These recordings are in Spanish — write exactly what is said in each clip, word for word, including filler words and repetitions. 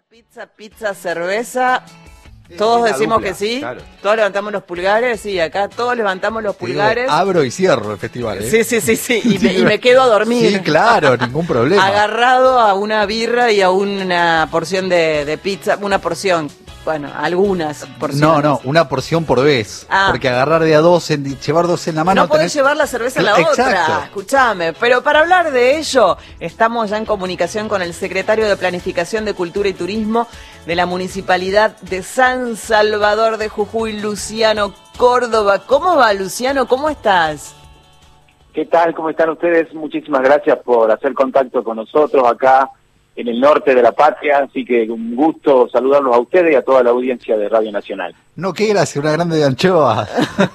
Pizza, pizza, cerveza. Todos una decimos dupla, que sí, claro. todos levantamos los pulgares, sí, acá todos levantamos los Te digo, pulgares. abro y cierro el festival, ¿eh? Sí, sí, sí, sí, y me, y me quedo a dormir. Sí, claro, ningún problema. Agarrado a una birra y a una porción de, de pizza, una porción, bueno, algunas porciones. No, no, una porción por vez. Ah. Porque agarrar de a dos, en, llevar dos en la mano... No podés tenés- llevar la cerveza a la Exacto. otra, escuchame. Pero para hablar de ello, estamos ya en comunicación con el secretario de Planificación de Cultura y Turismo de la Municipalidad de San Salvador de Jujuy, Luciano Córdoba. ¿Cómo va, Luciano? ¿Cómo estás? ¿Qué tal? ¿Cómo están ustedes? Muchísimas gracias por hacer contacto con nosotros acá en el norte de la patria, así que un gusto saludarlos a ustedes y a toda la audiencia de Radio Nacional. No, qué gracia, una grande de anchoas.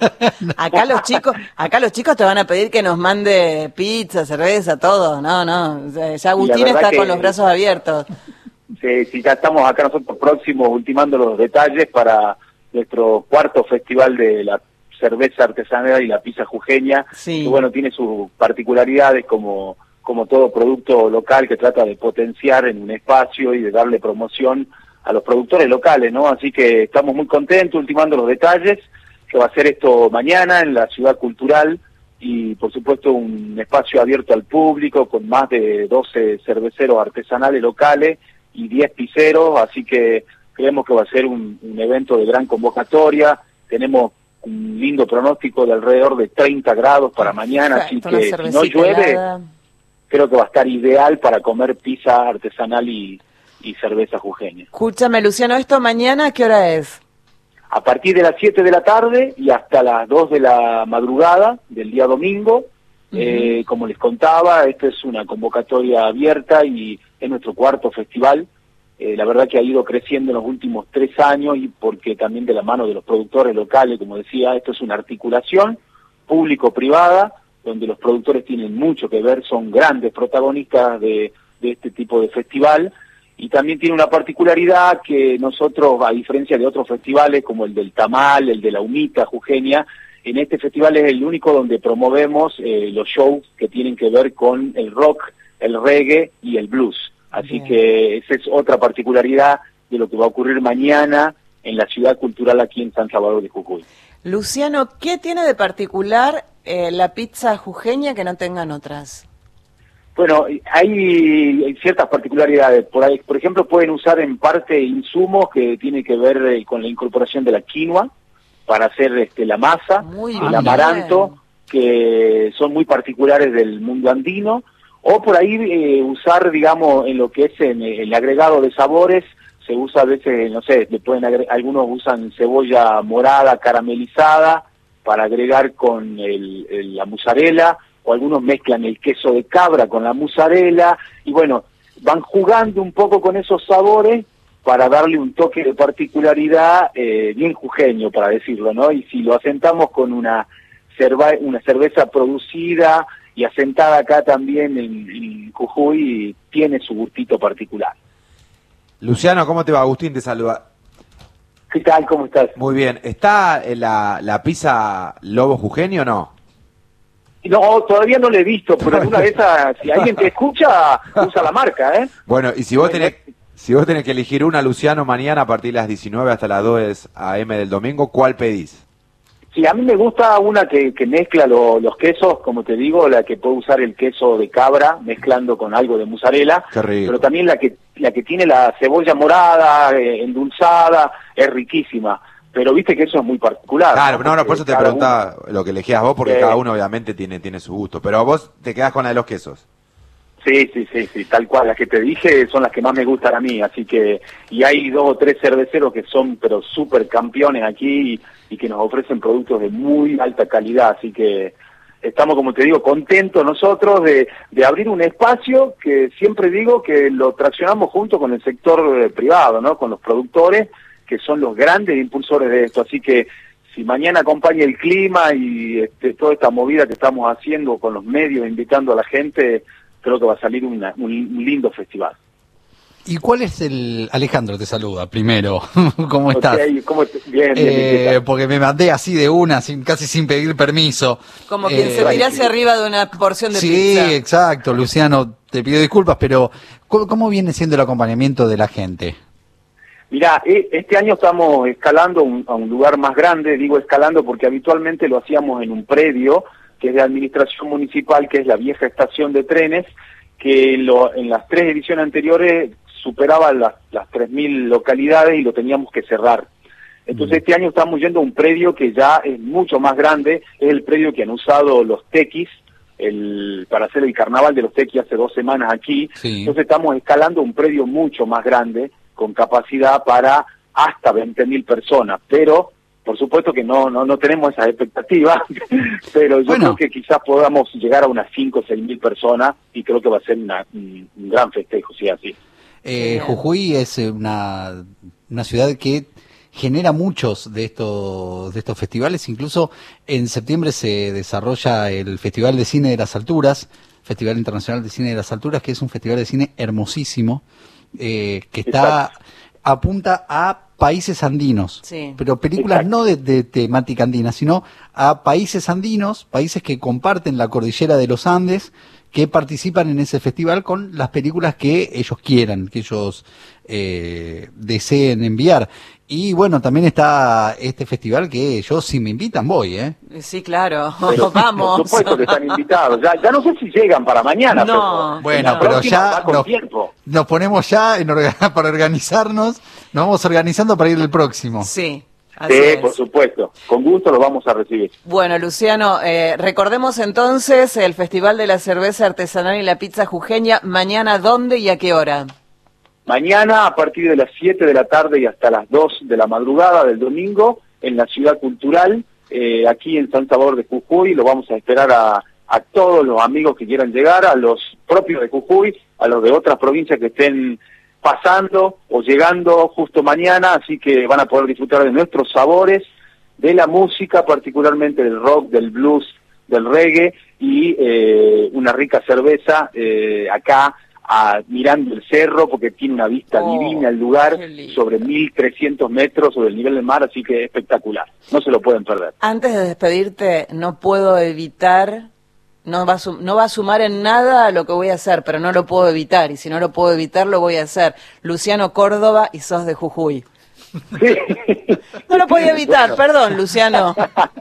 Acá los chicos, acá los chicos te van a pedir que nos mande pizza, cerveza, todo. No, no, ya Agustín verdad está que- con los brazos abiertos. Sí, sí, ya estamos acá nosotros próximos ultimando los detalles para nuestro cuarto festival de la cerveza artesanal y la pizza jujeña, Sí. que bueno, tiene sus particularidades como, como todo producto local que trata de potenciar en un espacio y de darle promoción a los productores locales, ¿no? Así que estamos muy contentos ultimando los detalles, que va a ser esto mañana en la Ciudad Cultural y por supuesto un espacio abierto al público con más de doce cerveceros artesanales locales y diez pizzeros, así que creemos que va a ser un, un evento de gran convocatoria. Tenemos un lindo pronóstico de alrededor de treinta grados para mañana, así Perfecto, una que si no cervecita llueve, helada. creo que va a estar ideal para comer pizza artesanal y, y cerveza jujeña. Escúchame, Luciano, ¿esto mañana a qué hora es? A partir de las siete de la tarde y hasta las dos de la madrugada del día domingo, eh, como les contaba, esta es una convocatoria abierta y es nuestro cuarto festival. Eh, la verdad que ha ido creciendo en los últimos tres años y porque también de la mano de los productores locales, como decía, esto es una articulación público-privada, donde los productores tienen mucho que ver, son grandes protagonistas de, de este tipo de festival, y también tiene una particularidad que nosotros, a diferencia de otros festivales como el del Tamal, el de la Humita jujeña, en este festival es el único donde promovemos eh, los shows que tienen que ver con el rock, el reggae y el blues. Así Bien. que esa es otra particularidad de lo que va a ocurrir mañana en la Ciudad Cultural aquí en San Salvador de Jujuy. Luciano, ¿qué tiene de particular eh, la pizza jujeña que no tengan otras? Bueno, hay, hay ciertas particularidades. Por ahí, por ejemplo, pueden usar en parte insumos que tienen que ver eh, con la incorporación de la quinoa para hacer este, la masa, Muy el bien. amaranto, que son muy particulares del mundo andino, o por ahí eh, usar, digamos, en lo que es en el agregado de sabores, se usa a veces, no sé, le pueden agre- algunos usan cebolla morada caramelizada para agregar con el, el- la mozzarella, o algunos mezclan el queso de cabra con la mozzarella, y bueno, van jugando un poco con esos sabores para darle un toque de particularidad eh, bien jujeño, para decirlo, ¿no? Y si lo asentamos con una, cerva- una cerveza producida y asentada acá también en, en Jujuy, tiene su gustito particular. Luciano, ¿cómo te va? Agustín te saluda. ¿Qué tal? ¿Cómo estás? Muy bien. ¿Está eh, la, la pizza Lobo Jujeño o no? No, todavía no lo he visto, pero alguna vez, a- si alguien te escucha, usa la marca, ¿eh? Bueno, y si vos Bueno, tenés, si vos tenés que elegir una, Luciano, mañana a partir de las diecinueve hasta las dos a eme del domingo, ¿cuál pedís? Sí, a mí me gusta una que, que mezcla lo- los quesos, como te digo, la que puede usar el queso de cabra mezclando con algo de mozzarella, Qué rico. pero también la que la que tiene la cebolla morada, eh, endulzada, es riquísima. Pero viste que eso es muy particular. Claro, no, no, Porque por eso te cada preguntaba lo que elegías vos, porque Sí. cada uno obviamente tiene, tiene su gusto. Pero vos te quedás con la de los quesos. Sí, sí, sí, sí, tal cual. Las que te dije son las que más me gustan a mí, así que... Y hay dos o tres cerveceros que son, pero súper campeones aquí y, y que nos ofrecen productos de muy alta calidad, así que estamos, como te digo, contentos nosotros de, de abrir un espacio que siempre digo que lo traccionamos junto con el sector eh, privado, ¿no? Con los productores, que son los grandes impulsores de esto, así que si mañana acompaña el clima y este, toda esta movida que estamos haciendo con los medios, invitando a la gente, creo que va a salir una, un, un lindo festival. ¿Y cuál es el... Alejandro te saluda primero. ¿Cómo estás? Ok, ¿cómo te- Bien, bien, bien, ¿qué Eh, tal? porque me mandé así de una, sin, casi sin pedir permiso. Como quien Eh, se tirase arriba de una porción de sí, pizza. exacto, Luciano, te pido disculpas, pero ¿cómo, cómo viene siendo el acompañamiento de la gente? Mirá, este año estamos escalando un, a un lugar más grande, digo escalando porque habitualmente lo hacíamos en un predio que es de administración municipal, que es la vieja estación de trenes, que lo, en las tres ediciones anteriores superaba las, las tres mil localidades y lo teníamos que cerrar. Entonces este año estamos yendo a un predio que ya es mucho más grande, es el predio que han usado los tequis el, para hacer el carnaval de los tequis hace dos semanas aquí. Sí. Entonces estamos escalando un predio mucho más grande, con capacidad para hasta veinte mil personas, pero por supuesto que no no no tenemos esas expectativas, pero yo bueno. creo que quizás podamos llegar a unas cinco o seis mil personas y creo que va a ser una, un, un gran festejo, si es así. Eh, Jujuy es una, una ciudad que genera muchos de estos de estos festivales, incluso en septiembre se desarrolla el Festival de Cine de las Alturas, Festival Internacional de Cine de las Alturas, que es un festival de cine hermosísimo, eh, que está Exacto. apunta a países andinos, sí. pero películas Exacto. no de, de temática andina, sino a países andinos, países que comparten la cordillera de los Andes, que participan en ese festival con las películas que ellos quieran, que ellos eh, deseen enviar. Y bueno, también está este festival que yo, si me invitan, voy, ¿eh? Sí, claro, pero, vamos. Por supuesto que están invitados. Ya, ya no sé si llegan para mañana. No. Pero bueno, pero ya nos, nos ponemos ya en orga- para organizarnos, nos vamos organizando para ir el próximo. Sí. Así sí, es. Por supuesto. Con gusto lo vamos a recibir. Bueno, Luciano, eh, recordemos entonces el Festival de la Cerveza Artesanal y la Pizza Jujeña. Mañana, ¿dónde y a qué hora? Mañana a partir de las siete de la tarde y hasta las dos de la madrugada del domingo en la Ciudad Cultural, eh, aquí en San Salvador de Jujuy. Lo vamos a esperar a, a todos los amigos que quieran llegar, a los propios de Jujuy, a los de otras provincias que estén pasando o llegando justo mañana, así que van a poder disfrutar de nuestros sabores, de la música, particularmente del rock, del blues, del reggae y eh, una rica cerveza eh, acá a, mirando el cerro, porque tiene una vista oh, divina el lugar, sobre mil trescientos metros sobre el nivel del mar, así que espectacular, no se lo pueden perder. Antes de despedirte, no puedo evitar... No va, a no va a sumar en nada a lo que voy a hacer, pero no lo puedo evitar, y si no lo puedo evitar, lo voy a hacer. Luciano Córdoba, y sos de Jujuy. Sí. No lo podía evitar, bueno. Perdón, Luciano.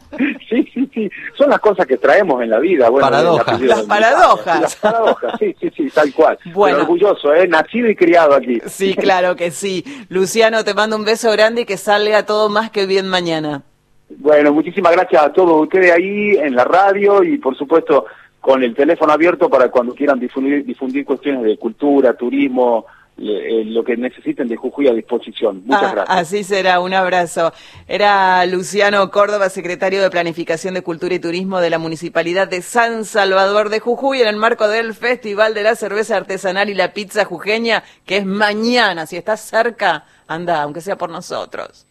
Sí, sí, sí, son las cosas que traemos en la vida. Bueno, paradojas. Las paradojas. Las paradojas, sí, sí, sí, tal cual. Bueno. Pero orgulloso, ¿eh? Nacido y criado aquí. Sí, claro que sí. Luciano, te mando un beso grande y que salga todo más que bien mañana. Bueno, muchísimas gracias a todos ustedes ahí en la radio y por supuesto con el teléfono abierto para cuando quieran difundir, difundir cuestiones de cultura, turismo, eh, lo que necesiten de Jujuy a disposición. Muchas ah, gracias. Así será, un abrazo. Era Luciano Córdoba, secretario de Planificación de Cultura y Turismo de la Municipalidad de San Salvador de Jujuy en el marco del Festival de la Cerveza Artesanal y la Pizza Jujeña, que es mañana. Si estás cerca, anda, aunque sea por nosotros.